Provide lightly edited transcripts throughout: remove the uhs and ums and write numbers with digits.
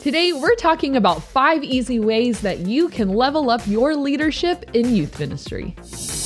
Today, we're talking about 5 easy ways that you can level up your leadership in youth ministry.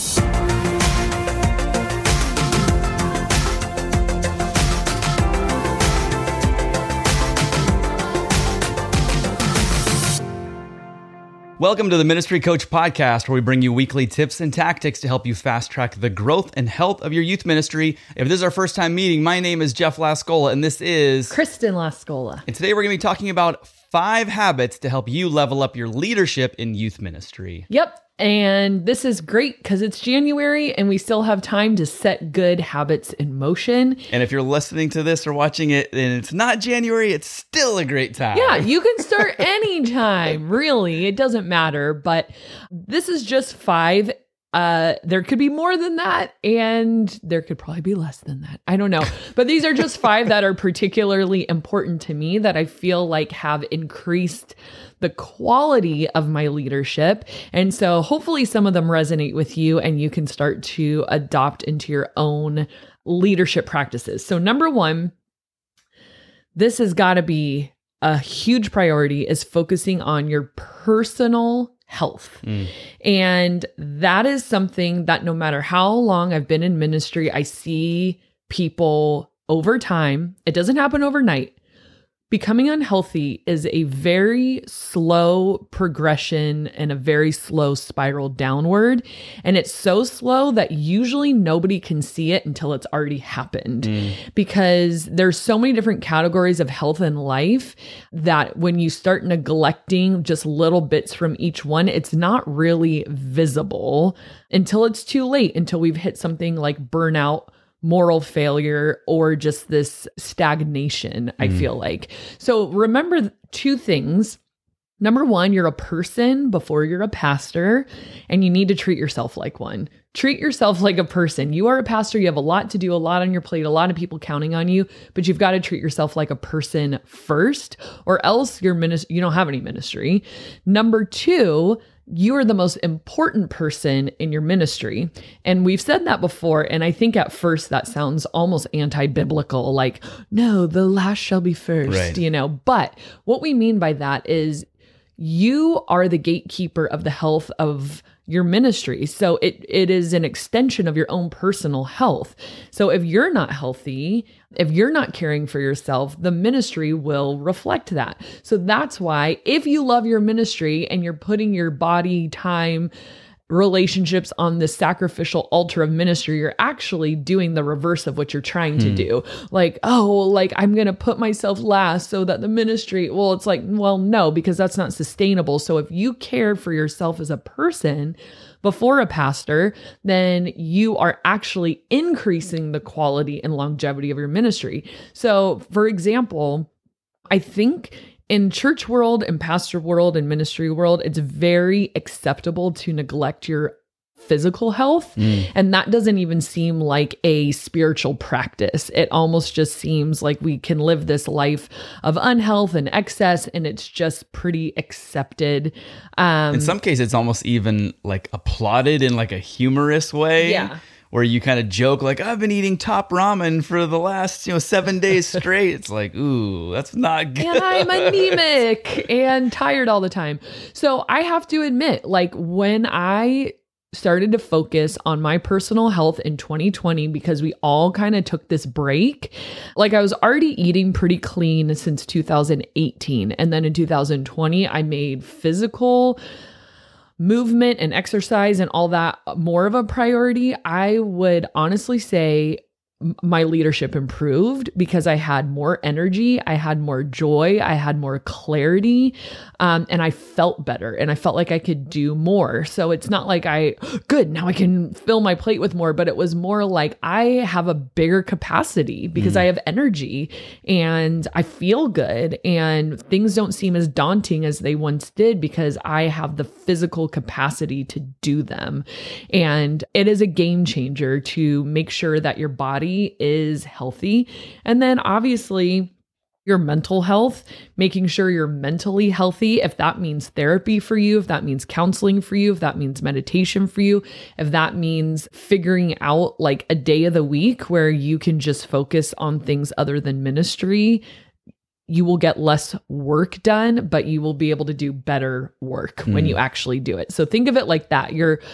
Welcome to the Ministry Coach Podcast, where we bring you weekly tips and tactics to help you fast track the growth and health of your youth ministry. If this is our first time meeting, my name is Jeff Lascola, and this is Kristen Lascola. And today we're going to be talking about 5 habits to help you level up your leadership in youth ministry. Yep. And this is great because it's January and we still have time to set good habits in motion. And if you're listening to this or watching it and it's not January, it's still a great time. Yeah, you can start anytime, really. It doesn't matter. But this is just 5. There could be more than that, and there could probably be less than that. I don't know. But these are just 5 that are particularly important to me that I feel like have increased the quality of my leadership. And so hopefully some of them resonate with you and you can start to adopt into your own leadership practices. So number 1, this has got to be a huge priority, is focusing on your personal health. And that is something that no matter how long I've been in ministry, I see people over time. It doesn't happen overnight. Becoming unhealthy is a very slow progression and a very slow spiral downward. And it's so slow that usually nobody can see it until it's already happened. Because there's so many different categories of health and life that when you start neglecting just little bits from each one, it's not really visible until it's too late, until we've hit something like burnout, moral failure, or just this stagnation, I feel like. So remember 2 things. Number 1, you're a person before you're a pastor, and you need to treat yourself like one. Treat yourself like a person. You are a pastor. You have a lot to do, a lot on your plate, a lot of people counting on you, but you've got to treat yourself like a person first, or else you don't have any ministry. Number 2, you are the most important person in your ministry. And we've said that before. And I think at first that sounds almost anti-biblical, like, no, the last shall be first, right. But what we mean by that is you are the gatekeeper of the health of your ministry. So it is an extension of your own personal health. So if you're not healthy, if you're not caring for yourself, the ministry will reflect that. So that's why if you love your ministry and you're putting your body, time, relationships on the sacrificial altar of ministry, you're actually doing the reverse of what you're trying to do. Like, I'm going to put myself last so that the ministry, it's like, well, no, because that's not sustainable. So if you care for yourself as a person before a pastor, then you are actually increasing the quality and longevity of your ministry. So for example, I think in church world and pastor world and ministry world, it's very acceptable to neglect your physical health. And that doesn't even seem like a spiritual practice. It almost just seems like we can live this life of unhealth and excess, and it's just pretty accepted. In some cases, it's almost even like applauded in like a humorous way. Yeah. Where you kind of joke like, I've been eating top ramen for the last 7 days straight. It's like, ooh, that's not good. And I'm anemic and tired all the time. So I have to admit, like when I started to focus on my personal health in 2020, because we all kind of took this break, like I was already eating pretty clean since 2018. And then in 2020, I made physical movement and exercise and all that more of a priority. I would honestly say my leadership improved because I had more energy, I had more joy, I had more clarity, and I felt better and I felt like I could do more. So it's not like now I can fill my plate with more, but it was more like I have a bigger capacity because I have energy and I feel good and things don't seem as daunting as they once did because I have the physical capacity to do them. And it is a game changer to make sure that your body is healthy. And then obviously your mental health, making sure you're mentally healthy. If that means therapy for you, if that means counseling for you, if that means meditation for you, if that means figuring out like a day of the week where you can just focus on things other than ministry, you will get less work done, but you will be able to do better work when you actually do it. So think of it like that.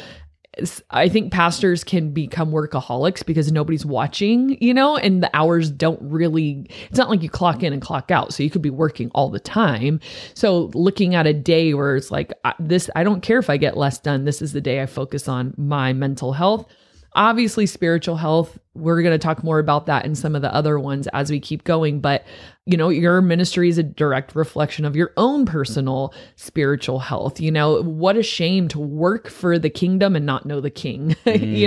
I think pastors can become workaholics because nobody's watching, and the hours don't really, it's not like you clock in and clock out. So you could be working all the time. So looking at a day where it's like I don't care if I get less done. This is the day I focus on my mental health. Obviously, spiritual health, we're going to talk more about that in some of the other ones as we keep going. But, your ministry is a direct reflection of your own personal spiritual health. What a shame to work for the kingdom and not know the king.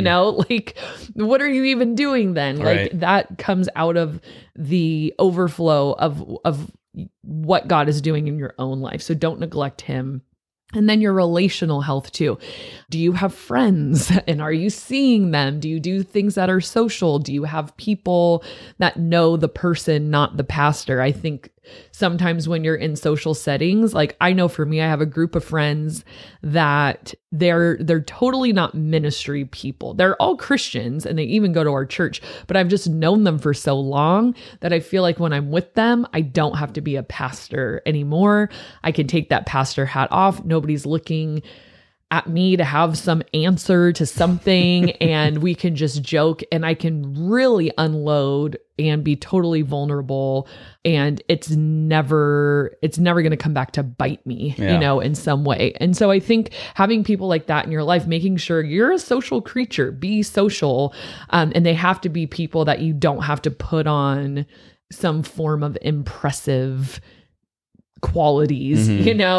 What are you even doing then? Right. Like that comes out of the overflow of what God is doing in your own life. So don't neglect him. And then your relational health too. Do you have friends and are you seeing them? Do you do things that are social? Do you have people that know the person, not the pastor? I think sometimes when you're in social settings, like I know for me, I have a group of friends that they're totally not ministry people. They're all Christians and they even go to our church, but I've just known them for so long that I feel like when I'm with them, I don't have to be a pastor anymore. I can take that pastor hat off. Nobody's looking at me to have some answer to something and we can just joke and I can really unload and be totally vulnerable and it's never going to come back to bite me, in some way. And so I think having people like that in your life, making sure you're a social creature, be social, and they have to be people that you don't have to put on some form of impressive qualities,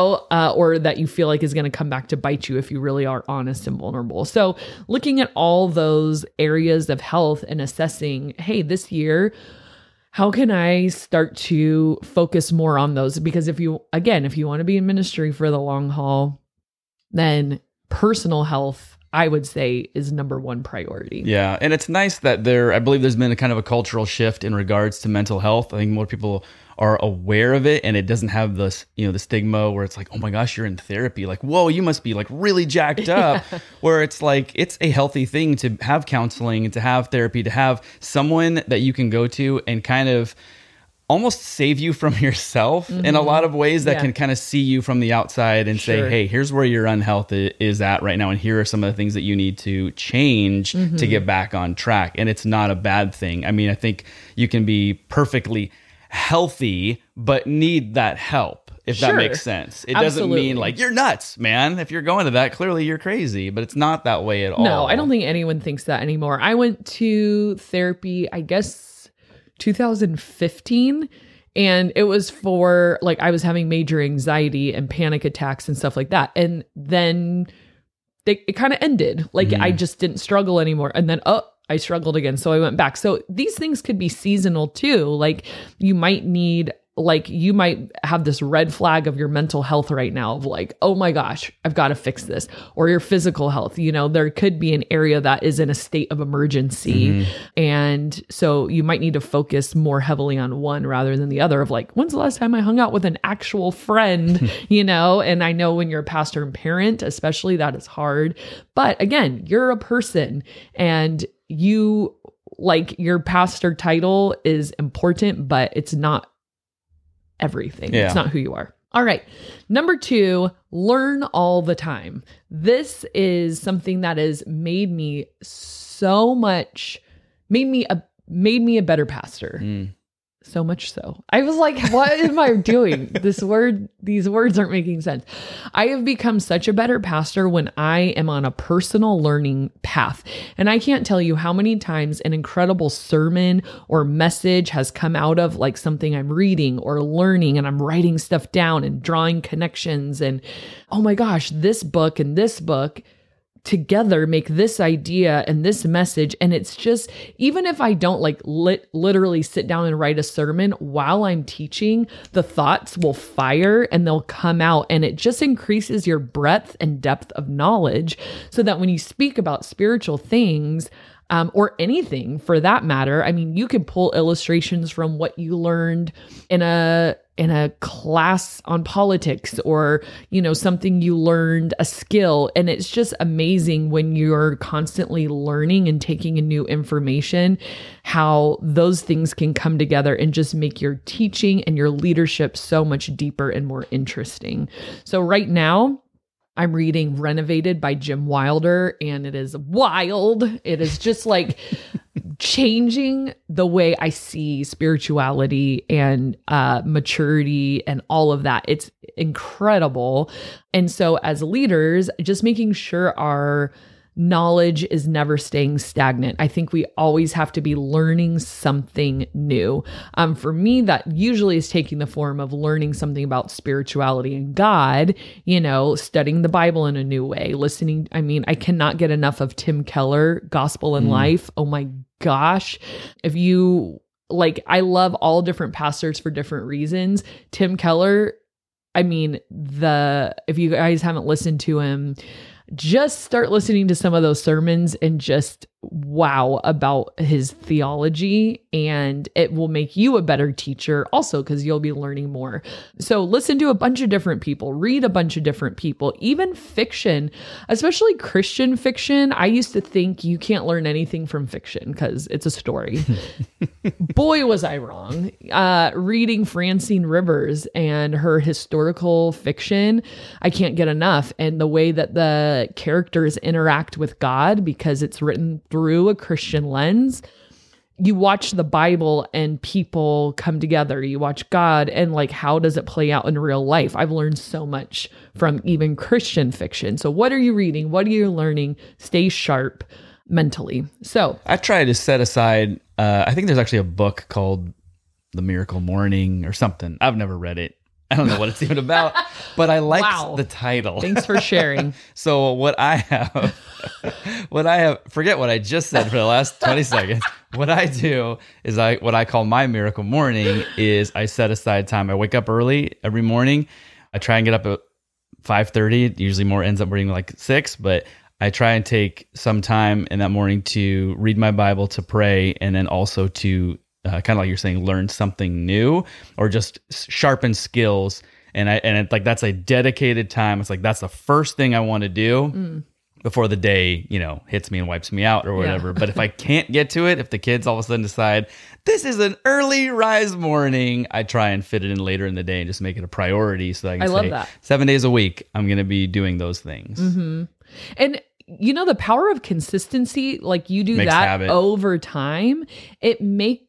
or that you feel like is going to come back to bite you if you really are honest and vulnerable. So looking at all those areas of health and assessing, hey, this year, how can I start to focus more on those? Because if you want to be in ministry for the long haul, then personal health, I would say, is number one priority. Yeah. And it's nice that I believe there's been a kind of a cultural shift in regards to mental health. I think more people are aware of it and it doesn't have this, the stigma where it's like, oh my gosh, you're in therapy. Like, whoa, you must be like really jacked up. Yeah. Where it's like, it's a healthy thing to have counseling and to have therapy, to have someone that you can go to and kind of almost save you from yourself in a lot of ways that can kind of see you from the outside and say, hey, here's where your unhealth is at right now. And here are some of the things that you need to change to get back on track. And it's not a bad thing. I mean, I think you can be perfectly healthy, but need that help, if that makes sense. It doesn't mean like you're nuts, man. If you're going to that, clearly you're crazy, but it's not that way at all. No, I don't think anyone thinks that anymore. I went to therapy, I guess, 2015. And it was for like, I was having major anxiety and panic attacks and stuff like that. And then it kind of ended. Like I just didn't struggle anymore. And then, I struggled again. So I went back. So these things could be seasonal too. Like you might have this red flag of your mental health right now of like, oh my gosh, I've got to fix this. Or your physical health, there could be an area that is in a state of emergency. And so you might need to focus more heavily on one rather than the other of like, when's the last time I hung out with an actual friend, and I know when you're a pastor and parent, especially that is hard. But again, you're a person and your pastor title is important, but it's not everything. Yeah. It's not who you are. All right. Number 2, learn all the time. This is something that has made me made me a better pastor. So much so. I was like, what am I doing? These words aren't making sense. I have become such a better pastor when I am on a personal learning path. And I can't tell you how many times an incredible sermon or message has come out of like something I'm reading or learning, and I'm writing stuff down and drawing connections. And oh my gosh, this book and this book together make this idea and this message. And it's just, even if I don't like literally sit down and write a sermon while I'm teaching, the thoughts will fire and they'll come out, and it just increases your breadth and depth of knowledge so that when you speak about spiritual things, or anything for that matter, I mean, you could pull illustrations from what you learned in a in a class on politics, or, something you learned, a skill. And it's just amazing when you're constantly learning and taking in new information, how those things can come together and just make your teaching and your leadership so much deeper and more interesting. So right now, I'm reading Renovated by Jim Wilder, and it is wild. It is just like changing the way I see spirituality and maturity and all of that. It's incredible. And so as leaders, just making sure our knowledge is never staying stagnant. I think we always have to be learning something new. For me, that usually is taking the form of learning something about spirituality and God, studying the Bible in a new way, listening. I mean, I cannot get enough of Tim Keller, Gospel and Life. Oh my gosh. If you I love all different pastors for different reasons. Tim Keller, I mean, if you guys haven't listened to him, just start listening to some of those sermons and just wow about his theology, and it will make you a better teacher also, because you'll be learning more. So listen to a bunch of different people, read a bunch of different people, even fiction, especially Christian fiction. I used to think you can't learn anything from fiction because it's a story. Boy, was I wrong. Reading Francine Rivers and her historical fiction, I can't get enough. And the way that the characters interact with God, because it's written through a Christian lens. You watch the Bible and people come together. You watch God and how does it play out in real life? I've learned so much from even Christian fiction. So what are you reading? What are you learning? Stay sharp mentally. So I try to set aside, I think there's actually a book called The Miracle Morning or something. I've never read it. I don't know what it's even about, but I liked the title. Thanks for sharing. So what I have, forget what I just said for the last 20 seconds. What I do is what I call my miracle morning is I set aside time. I wake up early every morning. I try and get up at 5:30. It usually more ends up reading 6, but I try and take some time in that morning to read my Bible, to pray, and then also to kind of like you're saying, learn something new or just sharpen skills. And that's a dedicated time. It's that's the first thing I want to do before the day, hits me and wipes me out or whatever. Yeah. But if I can't get to it, if the kids all of a sudden decide this is an early rise morning, I try and fit it in later in the day and just make it a priority. So I can say that 7 days a week, I'm going to be doing those things. Mm-hmm. And the power of consistency, you do makes that habit. Over time, it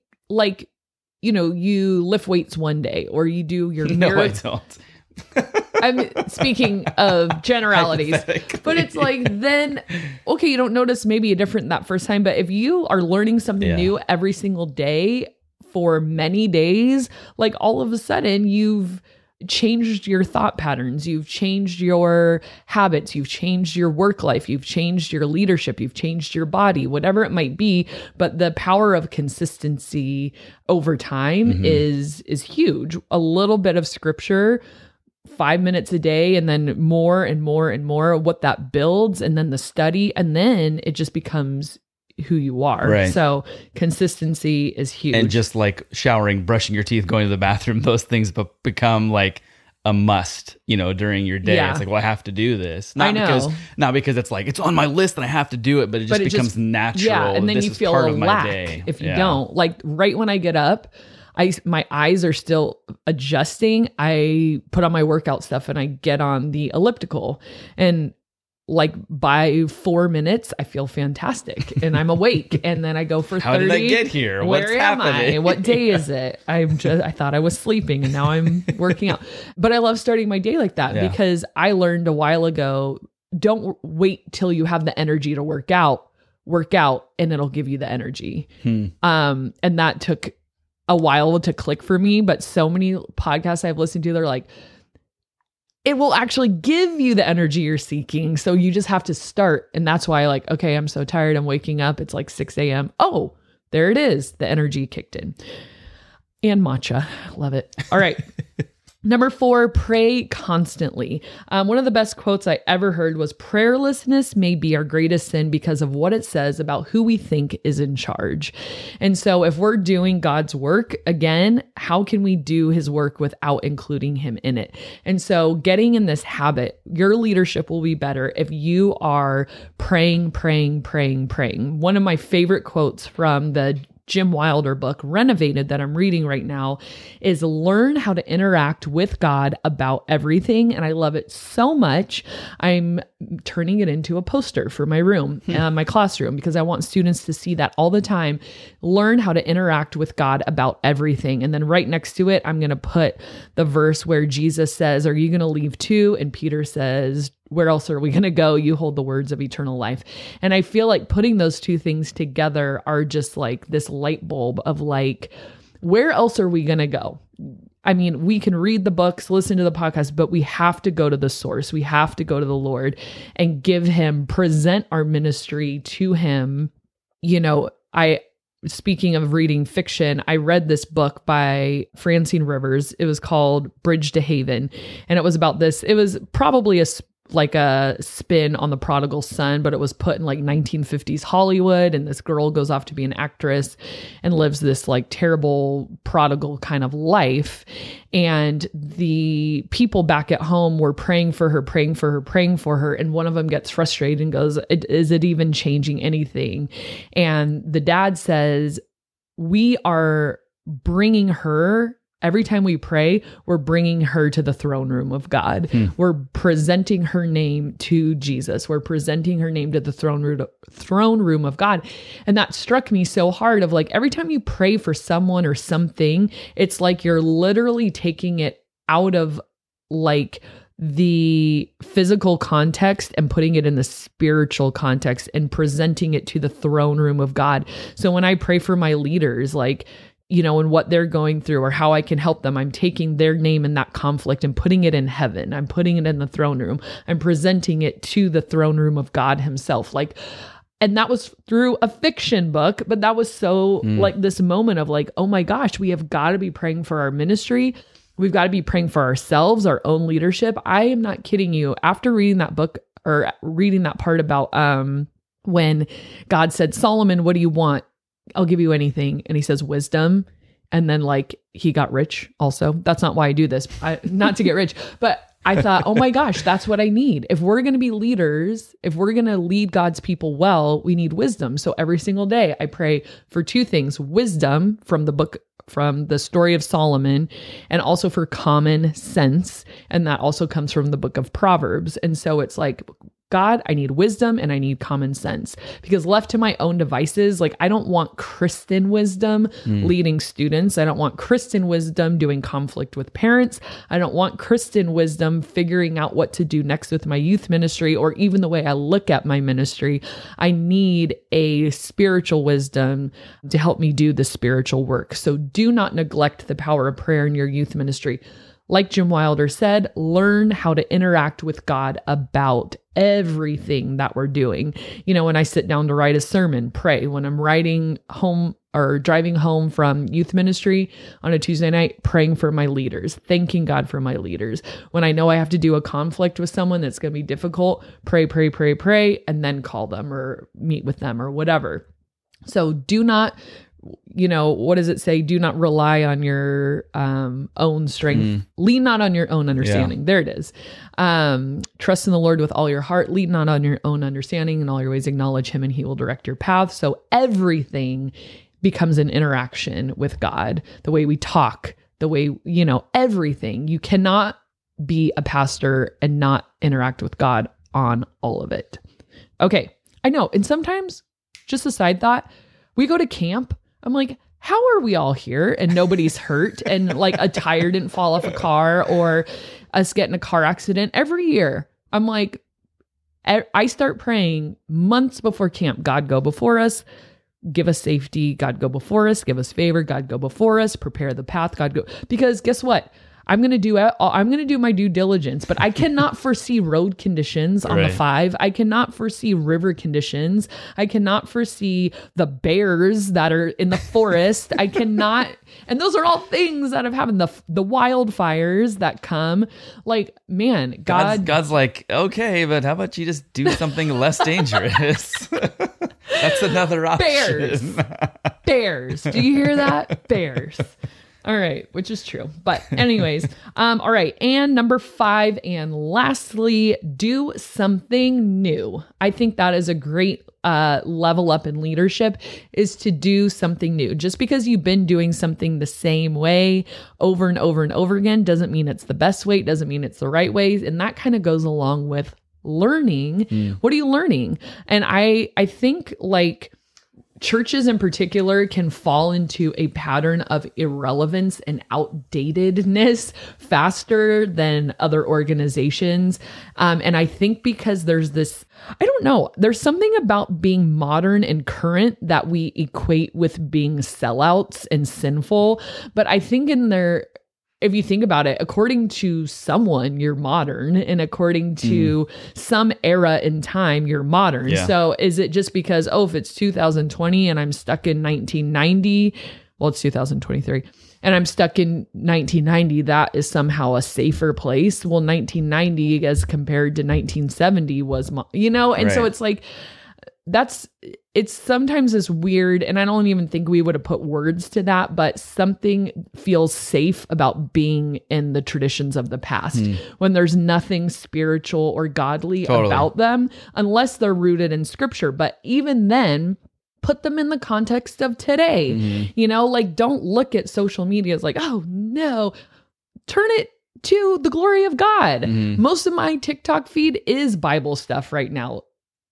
you lift weights one day or you do your No, I don't. I'm speaking of generalities, but it's then, okay, you don't notice maybe a different that first time, but if you are learning something new every single day for many days, all of a sudden you've changed your thought patterns, you've changed your habits, you've changed your work life, you've changed your leadership, you've changed your body, whatever it might be. But the power of consistency over time is huge. A little bit of scripture, 5 minutes a day, and then more and more and more, what that builds, and then the study, and then it just becomes who you are. Right. So consistency is huge. And just showering, brushing your teeth, going to the bathroom, those things become a must, during your day. Yeah. It's I have to do this. Not because it's it's on my list and I have to do it, but it just becomes natural. Yeah. And then you feel a lack if you don't. Right when I get up, my eyes are still adjusting. I put on my workout stuff and I get on the elliptical, and by 4 minutes, I feel fantastic and I'm awake. And then I go for 30. How did I get here? What's happening? What day is it? I thought I was sleeping and now I'm working out. But I love starting my day like that because I learned a while ago, don't wait till you have the energy to work out and it'll give you the energy. And that took a while to click for me, but so many podcasts I've listened to, they're it will actually give you the energy you're seeking. So you just have to start. And that's why okay, I'm so tired. I'm waking up. It's 6 a.m. Oh, there it is. The energy kicked in. And matcha. Love it. All right. Number 4, pray constantly. One of the best quotes I ever heard was, prayerlessness may be our greatest sin because of what it says about who we think is in charge. And so if we're doing God's work, again, how can we do his work without including him in it? And so getting in this habit, your leadership will be better if you are praying. One of my favorite quotes from the Jim Wilder book, Renovated, that I'm reading right now, is learn how to interact with God about everything. And I love it so much. I'm turning it into a poster for my room, my classroom, because I want students to see that all the time. Learn how to interact with God about everything. And then right next to it, I'm going to put the verse where Jesus says, are you going to leave too? And Peter says, where else are we going to go? You hold the words of eternal life. And I feel like putting those two things together are just like this light bulb of like, where else are we going to go? I mean, we can read the books, listen to the podcast, but we have to go to the source. We have to go to the Lord and present our ministry to him. You know, speaking of reading fiction, I read this book by Francine Rivers. It was called Bridge to Haven. And it was about this. It was probably a spin on the prodigal son, but it was put in like 1950s Hollywood. And this girl goes off to be an actress and lives this like terrible prodigal kind of life. And the people back at home were praying for her. And one of them gets frustrated and goes, is it even changing anything? And the dad says, we are bringing her. Every time we pray, we're bringing her to the throne room of God. We're presenting her name to Jesus. We're presenting her name to the throne room of God. And that struck me so hard of like, every time you pray for someone or something, it's like you're literally taking it out of like the physical context and putting it in the spiritual context and presenting it to the throne room of God. So when I pray for my leaders, like, you know, and what they're going through or how I can help them, I'm taking their name in that conflict and putting it in heaven. I'm putting it in the throne room. I'm presenting it to the throne room of God himself. Like, and that was through a fiction book, but that was so like this moment of like, oh my gosh, we have got to be praying for our ministry. We've got to be praying for ourselves, our own leadership. I am not kidding you. After reading that book or reading that part about when God said, Solomon, what do you want? I'll give you anything. And he says wisdom. And then like he got rich also. That's not why I do this. Not to get rich, but I thought, oh my gosh, that's what I need. If we're going to be leaders, if we're going to lead God's people well, we need wisdom. So every single day I pray for two things: wisdom from the story of Solomon, and also for common sense. And that also comes from the book of Proverbs. And so it's like, God, I need wisdom and I need common sense, because left to my own devices, like I don't want Kristen wisdom leading students. I don't want Kristen wisdom doing conflict with parents. I don't want Kristen wisdom figuring out what to do next with my youth ministry or even the way I look at my ministry. I need a spiritual wisdom to help me do the spiritual work. So do not neglect the power of prayer in your youth ministry. Like Jim Wilder said, learn how to interact with God about everything that we're doing. You know, when I sit down to write a sermon, pray. When I'm riding home or driving home from youth ministry on a Tuesday night, praying for my leaders, thanking God for my leaders. When I know I have to do a conflict with someone that's going to be difficult, pray, and then call them or meet with them or whatever. So do not, you know, what does it say? Do not rely on your own strength. Lean not on your own understanding. Yeah. There it is. Trust in the Lord with all your heart. Lean not on your own understanding. In all your ways acknowledge him and he will direct your path. So everything becomes an interaction with God. The way we talk, the way, you know, everything. You cannot be a pastor and not interact with God on all of it. Okay. I know. And sometimes, just a side thought, we go to camp. I'm like, how are we all here and nobody's hurt and like a tire didn't fall off a car or us get in a car accident every year? I'm like, I start praying months before camp. God, go before us. Give us safety. God, go before us. Give us favor. God, go before us. Prepare the path. God, go. Because guess what? I'm going to do my due diligence, but I cannot foresee road conditions on the Right. 5. I cannot foresee river conditions. I cannot foresee the bears that are in the forest. I cannot, and those are all things that have happened. The wildfires that come, like, man, God's like, okay, but how about you just do something less dangerous? That's another option. Bears. Do you hear that? Bears. All right, which is true. But anyways, all right. And number 5, and lastly, do something new. I think that is a great level up in leadership, is to do something new. Just because you've been doing something the same way over and over and over again doesn't mean it's the best way. It doesn't mean it's the right way. And that kind of goes along with learning. What are you learning? And I think, like, churches in particular can fall into a pattern of irrelevance and outdatedness faster than other organizations. And I think because there's this, I don't know, there's something about being modern and current that we equate with being sellouts and sinful. But I think if you think about it, according to someone, you're modern, and according to some era in time, you're modern. Yeah. So is it just because, if it's 2020 and I'm stuck in 1990, well, it's 2023, and I'm stuck in 1990, that is somehow a safer place? Well, 1990 as compared to 1970 was, and so Right. it's like, it's sometimes this weird, and I don't even think we would have put words to that, but something feels safe about being in the traditions of the past when there's nothing spiritual or godly about them, unless they're rooted in scripture. But even then, put them in the context of today. Like, don't look at social media as like, oh no, turn it to the glory of God. Most of my TikTok feed is Bible stuff right now.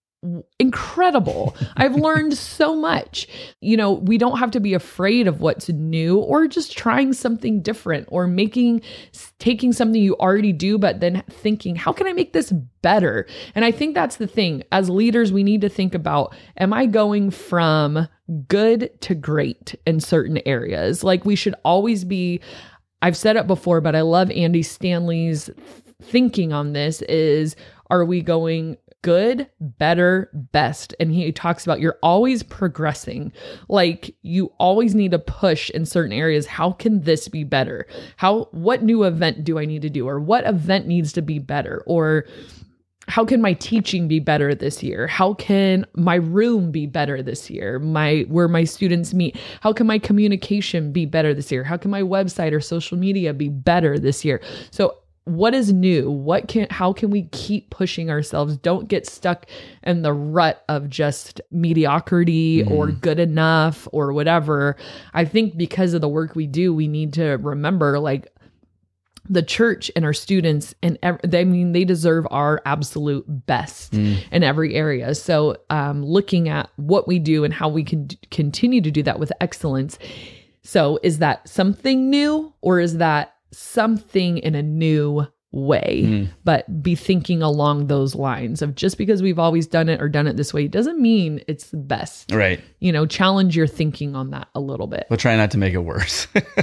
Incredible. I've learned so much. We don't have to be afraid of what's new, or just trying something different, or taking something you already do, but then thinking, how can I make this better? And I think that's the thing. As leaders, we need to think about, am I going from good to great in certain areas? Like, we should always be, I've said it before, but I love Andy Stanley's thinking on this is, are we going good, better, best? And he talks about you're always progressing. Like, you always need to push in certain areas. How can this be better? What new event do I need to do? Or what event needs to be better? Or how can my teaching be better this year? How can my room be better this year? Where my students meet? How can my communication be better this year? How can my website or social media be better this year? So what is new? How can we keep pushing ourselves? Don't get stuck in the rut of just mediocrity or good enough or whatever. I think because of the work we do, we need to remember, like, the church and our students, and they deserve our absolute best in every area. So looking at what we do and how we can continue to do that with excellence. So is that something new, or is that something in a new way? But be thinking along those lines of, just because we've always done it or done it this way doesn't mean it's the best. Right. Challenge your thinking on that a little bit. We'll try not to make it worse.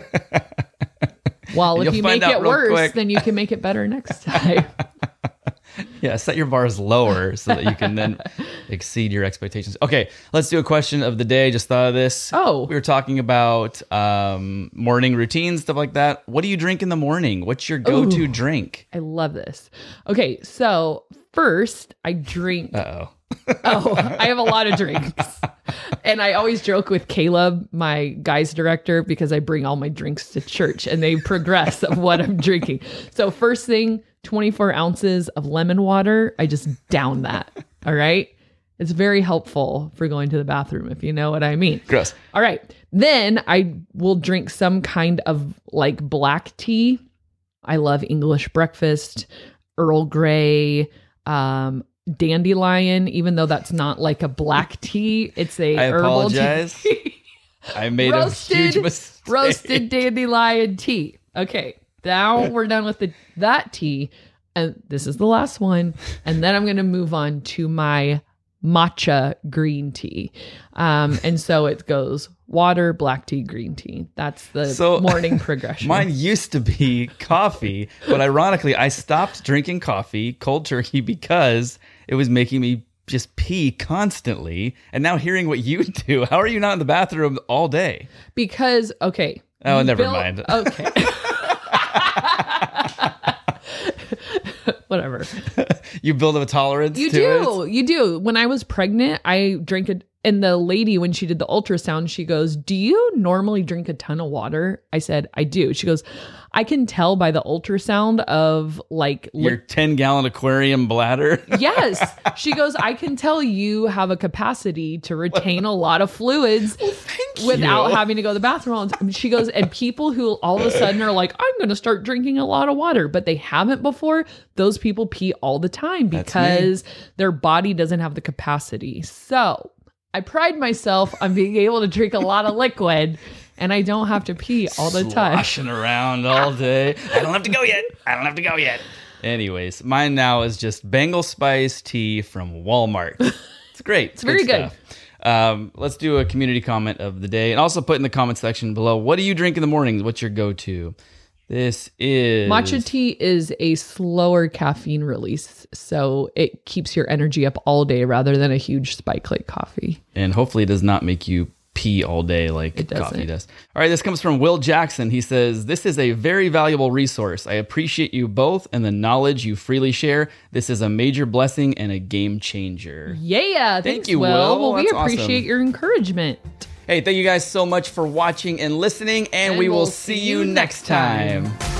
Well, if You'll you find make out it real worse, quick. then you can make it better next time. Yeah, set your bars lower so that you can then exceed your expectations. Okay, let's do a question of the day. Just thought of this. Oh. We were talking about morning routines, stuff like that. What do you drink in the morning? What's your go-to drink? I love this. Okay, so first I drink. Uh-oh. I have a lot of drinks. And I always joke with Caleb, my guys director, because I bring all my drinks to church and they progress of what I'm drinking. So first thing, 24 ounces of lemon water. I just down that. All right. It's very helpful for going to the bathroom, if you know what I mean. Gross. All right. Then I will drink some kind of like black tea. I love English breakfast, Earl Grey, dandelion, even though that's not like a black tea. It's a I herbal apologize. tea. I made a huge mistake. Roasted dandelion tea. Okay. Now we're done with that tea. And this is the last one. And then I'm going to move on to my matcha green tea. And so it goes water, black tea, green tea. That's the morning progression. Mine used to be coffee, but ironically, I stopped drinking coffee cold turkey because it was making me just pee constantly. And now hearing what you do, how are you not in the bathroom all day? Because, okay. Oh, never mind. Okay. Whatever. You build up a tolerance to it? You do. When I was pregnant, I drank it. And the lady, when she did the ultrasound, she goes, "Do you normally drink a ton of water?" I said, "I do." She goes, "I can tell by the ultrasound of like..." Your 10-gallon aquarium bladder? Yes. She goes, "I can tell you have a capacity to retain a lot of fluids without having to go to the bathroom all the time." She goes, "And people who all of a sudden are like, I'm going to start drinking a lot of water, but they haven't before, those people pee all the time because their body doesn't have the capacity." So I pride myself on being able to drink a lot of liquid, and I don't have to pee all the time. Sloshing around all day. I don't have to go yet. Anyways, mine now is just Bengal Spice tea from Walmart. It's great. It's very good. Let's do a community comment of the day, and also put in the comment section below, what do you drink in the mornings? What's your go-to? This is... Matcha tea is a slower caffeine release, so it keeps your energy up all day rather than a huge spike like coffee. And hopefully it does not make you pee all day like coffee does. All right, this comes from Will Jackson. He says, "This is a very valuable resource. I appreciate you both and the knowledge you freely share. This is a major blessing and a game changer." Yeah, thank you, Will. Well, we That's appreciate awesome. your encouragement. Hey, thank you guys so much for watching and listening, and we will see you next time.